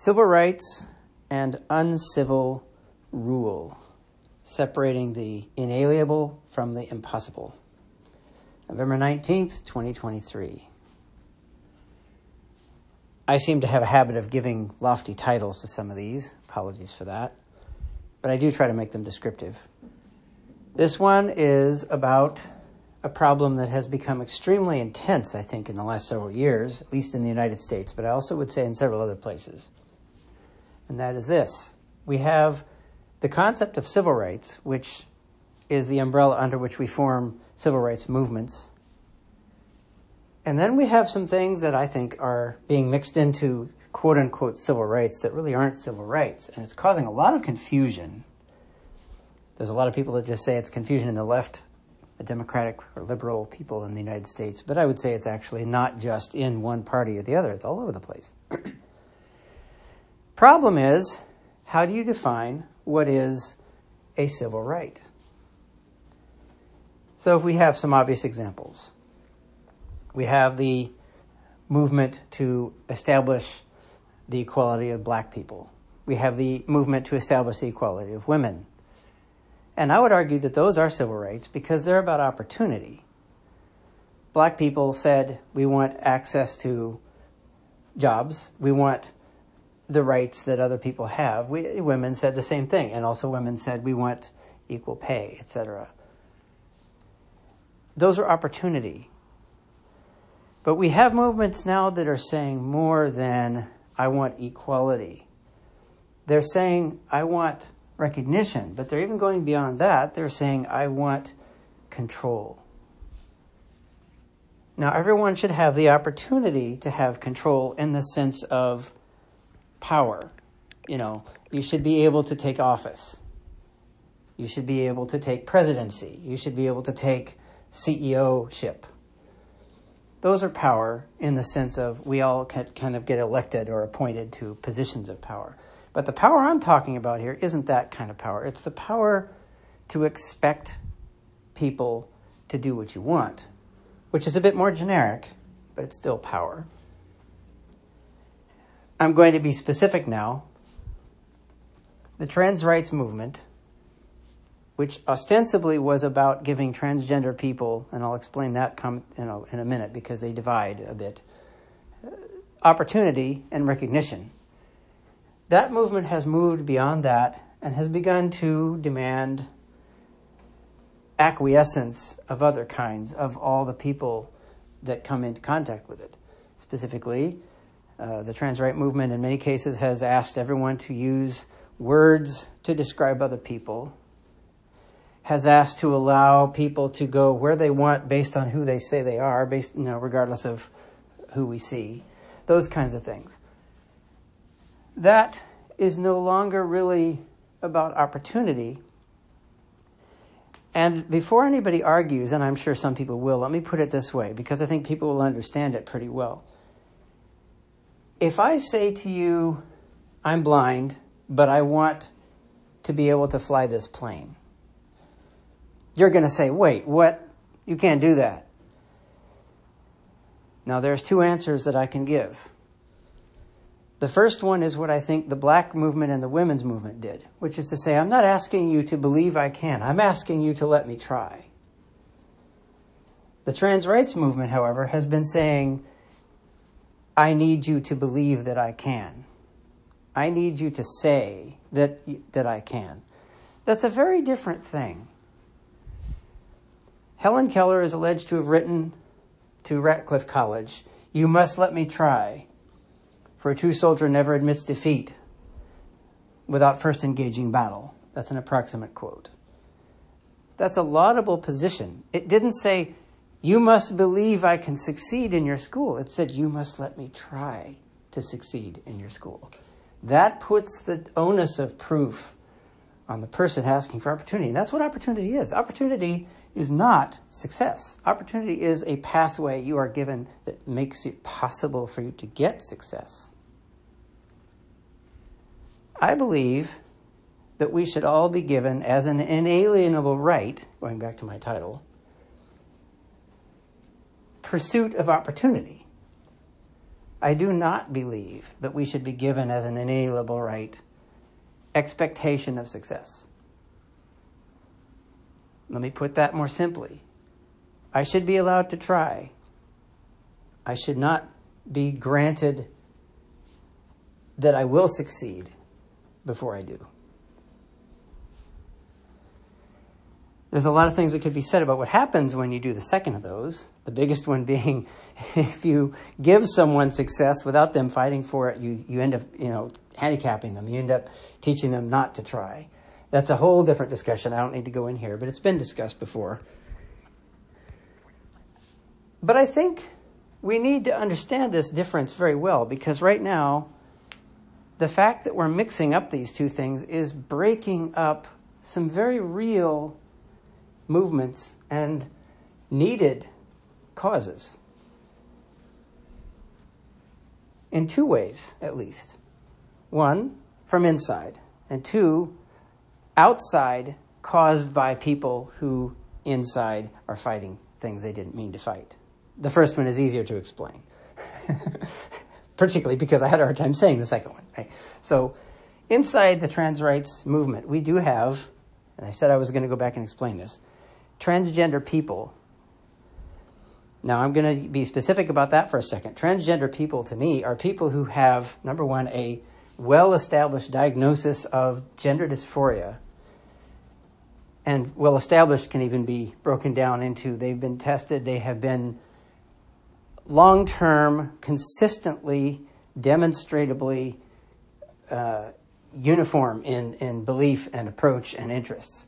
Civil rights and uncivil rule, separating the inalienable from the impossible. November 19th, 2023. I seem to have a habit of giving lofty titles to some of these. Apologies for that. But I do try to make them descriptive. This one is about a problem that has become extremely intense, I think, in the last several years, at least in the United States, but I also would say in several other places. And that is this. We have the concept of civil rights, which is the umbrella under which we form civil rights movements. And then we have some things that I think are being mixed into quote-unquote civil rights that really aren't civil rights. And it's causing a lot of confusion. There's a lot of people that just say it's confusion in the left, the Democratic or liberal people in the United States. But I would say it's actually not just in one party or the other. It's all over the place. Problem is, how do you define what is a civil right? So if we have some obvious examples. We have the movement to establish the equality of black people. We have the movement to establish the equality of women. And I would argue that those are civil rights because they're about opportunity. Black people said, we want access to jobs. We want the rights that other people have. Women said the same thing. And also women said, we want equal pay, etc. Those are opportunity. But we have movements now that are saying more than, I want equality. They're saying, I want recognition, but they're even going beyond that. They're saying, I want control. Now, everyone should have the opportunity to have control in the sense of power. You know, you should be able to take office. You should be able to take presidency. You should be able to take CEO-ship. Those are power in the sense of we all can kind of get elected or appointed to positions of power. But the power I'm talking about here isn't that kind of power. It's the power to expect people to do what you want, which is a bit more generic, but it's still power. I'm going to be specific now. The trans rights movement, which ostensibly was about giving transgender people, and I'll explain that in a minute because they divide a bit, opportunity and recognition. That movement has moved beyond that and has begun to demand acquiescence of other kinds, of all the people that come into contact with it. Specifically, the trans rights movement in many cases has asked everyone to use words to describe other people, has asked to allow people to go where they want based on who they say they are, regardless of who we see, those kinds of things. That is no longer really about opportunity. And before anybody argues, and I'm sure some people will, let me put it this way, because I think people will understand it pretty well. If I say to you, I'm blind, but I want to be able to fly this plane, you're going to say, wait, what? You can't do that. Now, there's two answers that I can give. The first one is what I think the black movement and the women's movement did, which is to say, I'm not asking you to believe I can. I'm asking you to let me try. The trans rights movement, however, has been saying, I need you to believe that I can. I need you to say that I can. That's a very different thing. Helen Keller is alleged to have written to Radcliffe College, you must let me try, for a true soldier never admits defeat without first engaging battle. That's an approximate quote. That's a laudable position. It didn't say, you must believe I can succeed in your school. It said, you must let me try to succeed in your school. That puts the onus of proof on the person asking for opportunity. And that's what opportunity is. Opportunity is not success. Opportunity is a pathway you are given that makes it possible for you to get success. I believe that we should all be given as an inalienable right, going back to my title, pursuit of opportunity. I do not believe that we should be given as an inalienable right expectation of success. Let me put that more simply. I should be allowed to try. I should not be granted that I will succeed before I do. There's a lot of things that could be said about what happens when you do the second of those. The biggest one being, if you give someone success without them fighting for it, you end up, handicapping them. You end up teaching them not to try. That's a whole different discussion. I don't need to go in here, but it's been discussed before. But I think we need to understand this difference very well, because right now, the fact that we're mixing up these two things is breaking up some very real movements and needed causes. In two ways, at least. One, from inside, and two, outside, caused by people who inside are fighting things they didn't mean to fight. The first one is easier to explain, particularly because I had a hard time saying the second one. Right? So inside the trans rights movement, we do have, and I said I was going to go back and explain this, transgender people. Now I'm going to be specific about that for a second. Transgender people, to me, are people who have, number one, a well-established diagnosis of gender dysphoria. And well-established can even be broken down into they've been tested, they have been long-term, consistently, demonstrably uniform in belief and approach and interests.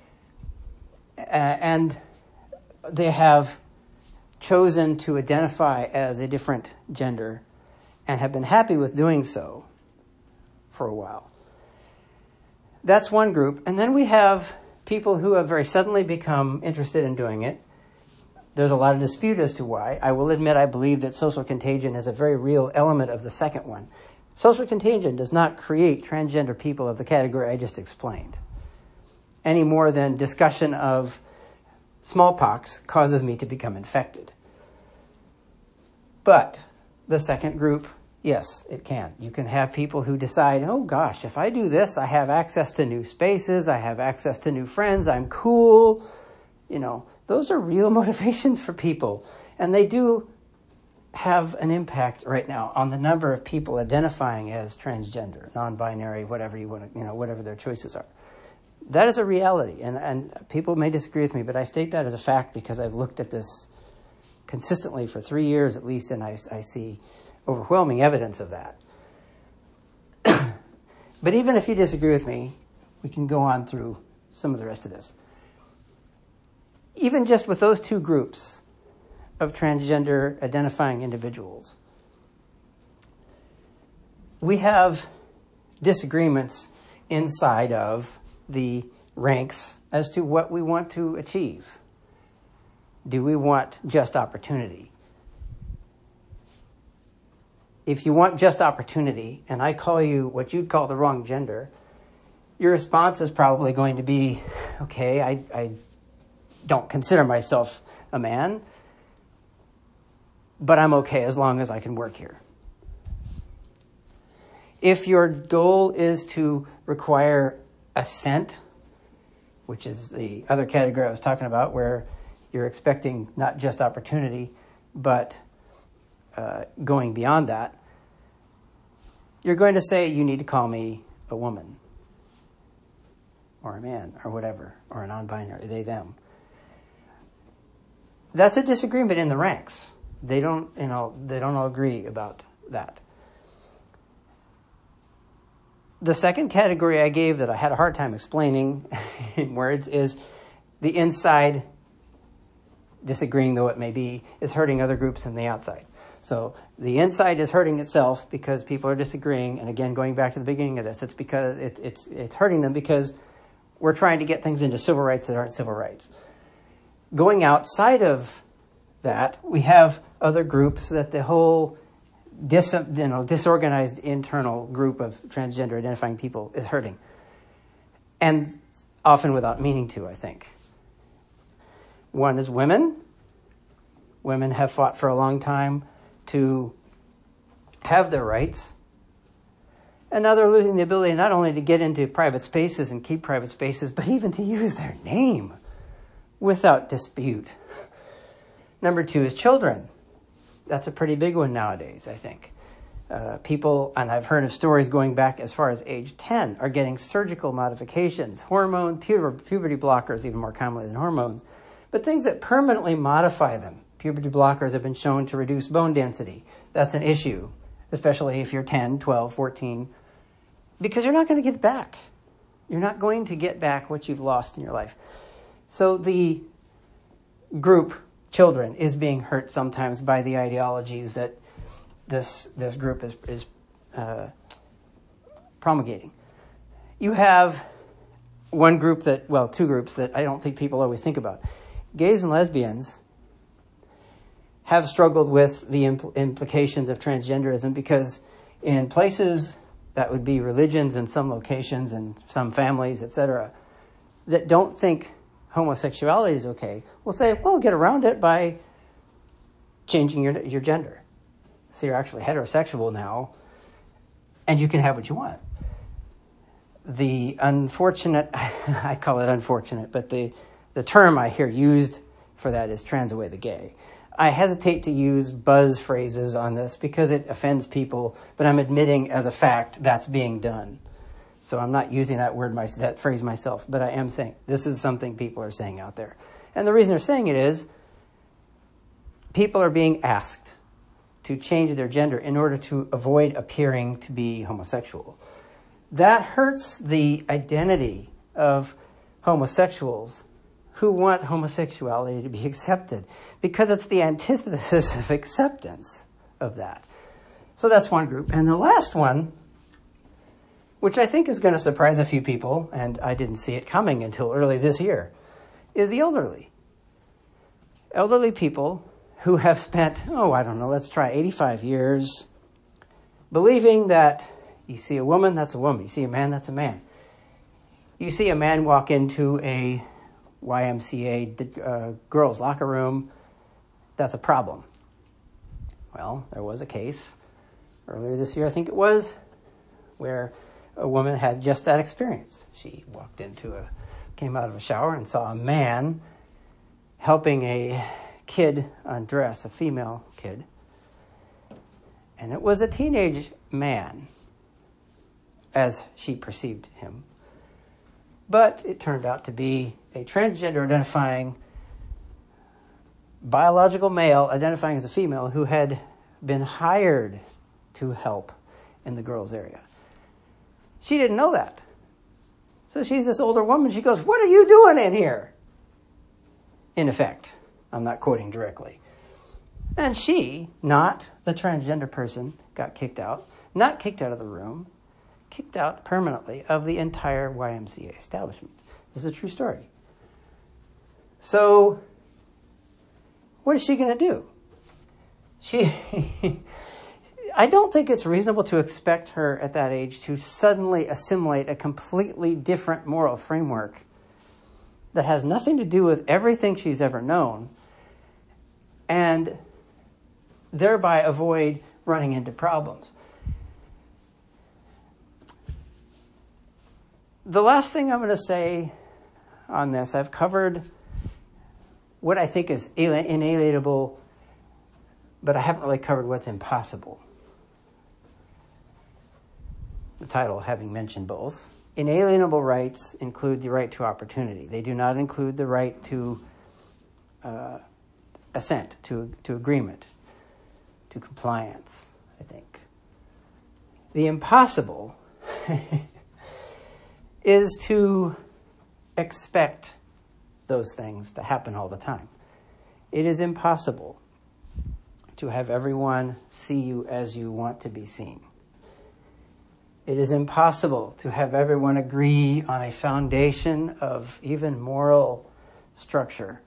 And they have chosen to identify as a different gender and have been happy with doing so for a while. That's one group. And then we have people who have very suddenly become interested in doing it. There's a lot of dispute as to why. I will admit I believe that social contagion is a very real element of the second one. Social contagion does not create transgender people of the category I just explained, any more than discussion of smallpox causes me to become infected. But the second group, yes, it can. You can have people who decide, oh gosh, if I do this, I have access to new spaces, I have access to new friends, I'm cool. Those are real motivations for people. And they do have an impact right now on the number of people identifying as transgender, non-binary, whatever you want to, whatever their choices are. That is a reality. And people may disagree with me, but I state that as a fact because I've looked at this consistently for 3 years at least, and I see overwhelming evidence of that. But even if you disagree with me, we can go on through some of the rest of this. Even just with those two groups of transgender identifying individuals, we have disagreements inside of the ranks as to what we want to achieve. Do we want just opportunity? If you want just opportunity, and I call you what you'd call the wrong gender, your response is probably going to be, okay, I don't consider myself a man, but I'm okay as long as I can work here. If your goal is to require assent, which is the other category I was talking about, where you're expecting not just opportunity, but going beyond that, you're going to say, you need to call me a woman, or a man, or whatever, or a non-binary, they, them. That's a disagreement in the ranks. They don't all agree about that. The second category I gave that I had a hard time explaining in words is the inside, disagreeing though it may be, is hurting other groups in the outside. So the inside is hurting itself because people are disagreeing. And again, going back to the beginning of this, it's because it's hurting them because we're trying to get things into civil rights that aren't civil rights. Going outside of that, we have other groups that the whole disorganized internal group of transgender identifying people is hurting. And often without meaning to, I think. One is women. Women have fought for a long time to have their rights. And now they're losing the ability not only to get into private spaces and keep private spaces, but even to use their name without dispute. Number 2 is children. That's a pretty big one nowadays, I think. People, and I've heard of stories going back as far as age 10, are getting surgical modifications, hormone, puberty blockers, even more commonly than hormones, but things that permanently modify them. Puberty blockers have been shown to reduce bone density. That's an issue, especially if you're 10, 12, 14, because you're not going to get it back. You're not going to get back what you've lost in your life. So the group, children, is being hurt sometimes by the ideologies that this group is promulgating. You have one group two groups that I don't think people always think about. Gays and lesbians have struggled with the implications of transgenderism because in places that would be religions in some locations and some families, etc., that don't think homosexuality is okay, will say, well, get around it by changing your gender. So you're actually heterosexual now, and you can have what you want. The unfortunate, I call it unfortunate, but the term I hear used for that is trans away the gay. I hesitate to use buzz phrases on this because it offends people, but I'm admitting as a fact that's being done. So I'm not using that phrase myself, but I am saying this is something people are saying out there. And the reason they're saying it is people are being asked to change their gender in order to avoid appearing to be homosexual. That hurts the identity of homosexuals who want homosexuality to be accepted because it's the antithesis of acceptance of that. So that's one group. And the last one, which I think is going to surprise a few people, and I didn't see it coming until early this year, is the elderly. Elderly people who have spent, let's try 85 years believing that you see a woman, that's a woman. You see a man, that's a man. You see a man walk into a YMCA girls' locker room, that's a problem. Well, there was a case earlier this year, I think it was, where a woman had just that experience. She came out of a shower and saw a man helping a kid undress, a female kid. And it was a teenage man, as she perceived him. But it turned out to be a transgender identifying biological male identifying as a female who had been hired to help in the girls' area. She didn't know that. So she's this older woman. She goes, "What are you doing in here?" In effect. I'm not quoting directly. And she, not the transgender person, got kicked out. Not kicked out of the room. Kicked out permanently of the entire YMCA establishment. This is a true story. So, what is she going to do? I don't think it's reasonable to expect her at that age to suddenly assimilate a completely different moral framework that has nothing to do with everything she's ever known and thereby avoid running into problems. The last thing I'm going to say on this, I've covered what I think is inalienable, but I haven't really covered what's impossible. The title having mentioned both. Inalienable rights include the right to opportunity. They do not include the right to assent, to agreement, to compliance, I think. The impossible is to expect those things to happen all the time. It is impossible to have everyone see you as you want to be seen. It is impossible to have everyone agree on a foundation of even moral structure.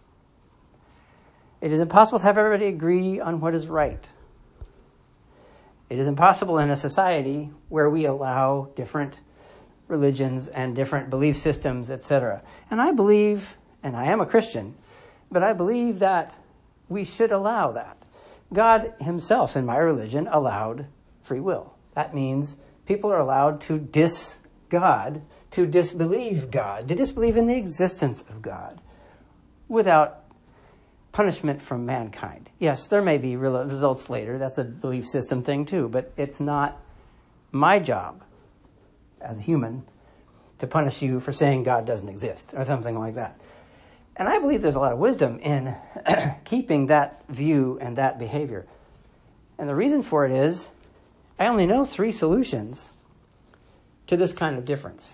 It is impossible to have everybody agree on what is right. It is impossible in a society where we allow different religions and different belief systems, etc. And I believe, and I am a Christian, but I believe that we should allow that God himself in my religion allowed free will. That means people are allowed to God, to disbelieve God, to disbelieve in the existence of God without punishment from mankind. Yes, there may be results later. That's a belief system thing too, but it's not my job as a human to punish you for saying God doesn't exist or something like that. And I believe there's a lot of wisdom in keeping that view and that behavior. And the reason for it is I only know 3 solutions to this kind of difference.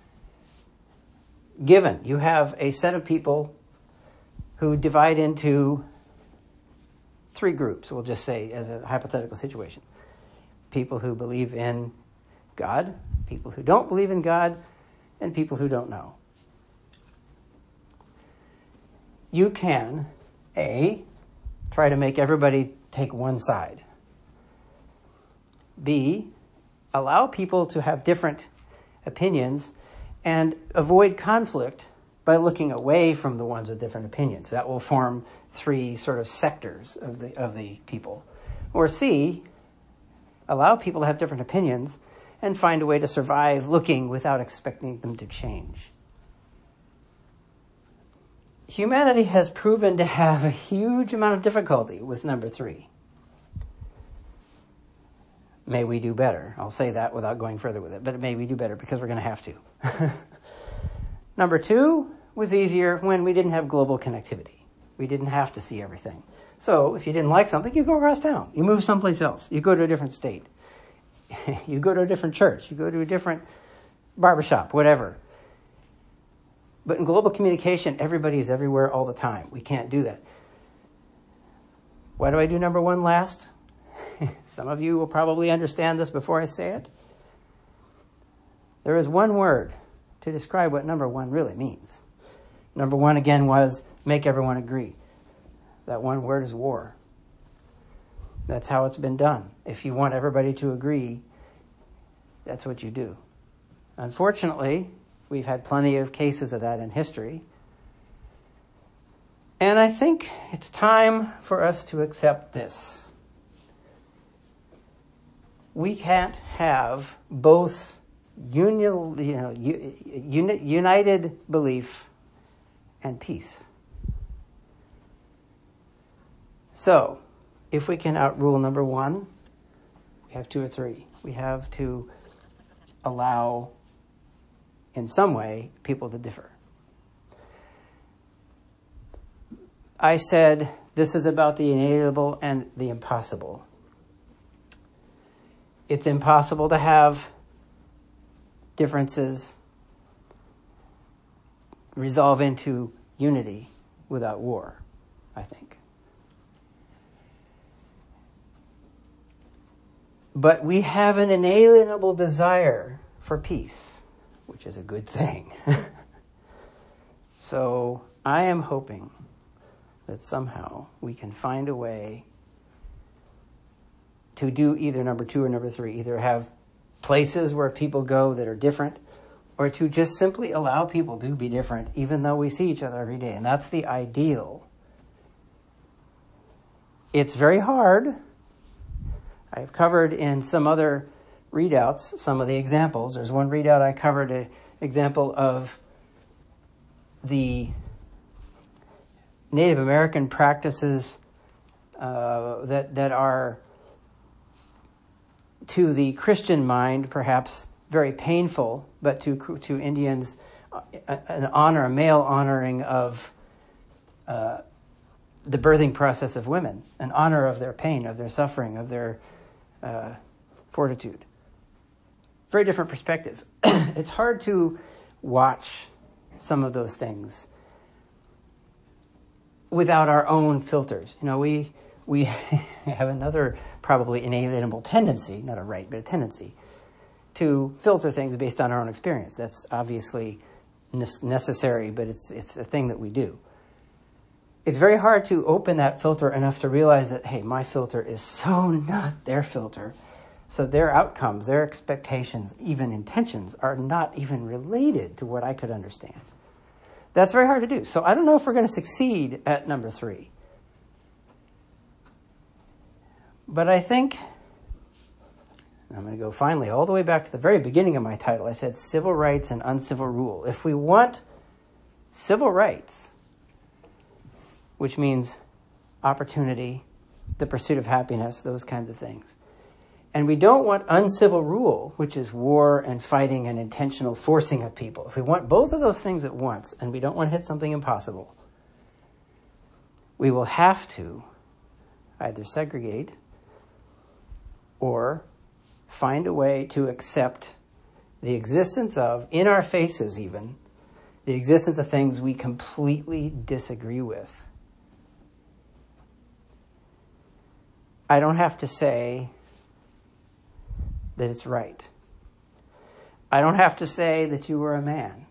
Given you have a set of people who divide into 3 groups, we'll just say as a hypothetical situation. People who believe in God, people who don't believe in God, and people who don't know. You can, A, try to make everybody take one side. B, allow people to have different opinions and avoid conflict by looking away from the ones with different opinions. That will form 3 sort of sectors of the people. Or C, allow people to have different opinions and find a way to survive looking without expecting them to change. Humanity has proven to have a huge amount of difficulty with number 3. May we do better. I'll say that without going further with it, but may we do better because we're going to have to. Number 2 was easier when we didn't have global connectivity. We didn't have to see everything. So if you didn't like something, you go across town. You move someplace else. You go to a different state. You go to a different church. You go to a different barbershop, whatever. But in global communication, everybody is everywhere all the time. We can't do that. Why do I do number 1 last? Some of you will probably understand this before I say it. There is one word to describe what number 1 really means. Number 1 again was make everyone agree. That one word is war. That's how it's been done. If you want everybody to agree, that's what you do. Unfortunately, we've had plenty of cases of that in history. And I think it's time for us to accept this. We can't have both united belief and peace. So, if we can outrule number 1, we have 2 or 3. We have to allow, in some way, people to differ. I said this is about the inalienable and the impossible. It's impossible to have differences resolve into unity without war, I think. But we have an inalienable desire for peace, which is a good thing. So I am hoping that somehow we can find a way to do either number 2 or number 3, either have places where people go that are different, or to just simply allow people to be different, even though we see each other every day. And that's the ideal. It's very hard. I've covered in some other readouts some of the examples. There's one readout I covered an example of the Native American practices that are, to the Christian mind, perhaps very painful, but to Indians, a male honoring of the birthing process of women, an honor of their pain, of their suffering, of their fortitude. Very different perspective. It's hard to watch some of those things without our own filters. We have another probably inalienable tendency, not a right, but a tendency, to filter things based on our own experience. That's obviously necessary, but it's a thing that we do. It's very hard to open that filter enough to realize that, hey, my filter is so not their filter. So their outcomes, their expectations, even intentions are not even related to what I could understand. That's very hard to do. So I don't know if we're going to succeed at number 3. But I think, I'm going to go finally all the way back to the very beginning of my title. I said civil rights and uncivil rule. If we want civil rights, which means opportunity, the pursuit of happiness, those kinds of things, and we don't want uncivil rule, which is war and fighting and intentional forcing of people. If we want both of those things at once, and we don't want to hit something impossible, we will have to either segregate or find a way to accept the existence of, in our faces even, the existence of things we completely disagree with. I don't have to say that it's right. I don't have to say that you are a man.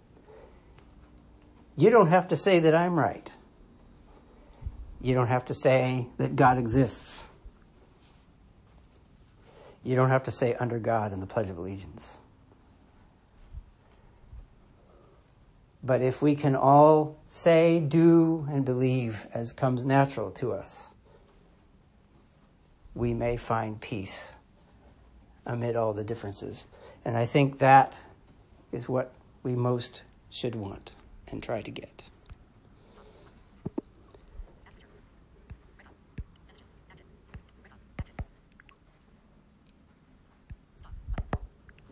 You don't have to say that I'm right. You don't have to say that God exists. You don't have to say under God in the Pledge of Allegiance. But if we can all say, do, and believe as comes natural to us, we may find peace amid all the differences. And I think that is what we most should want and try to get.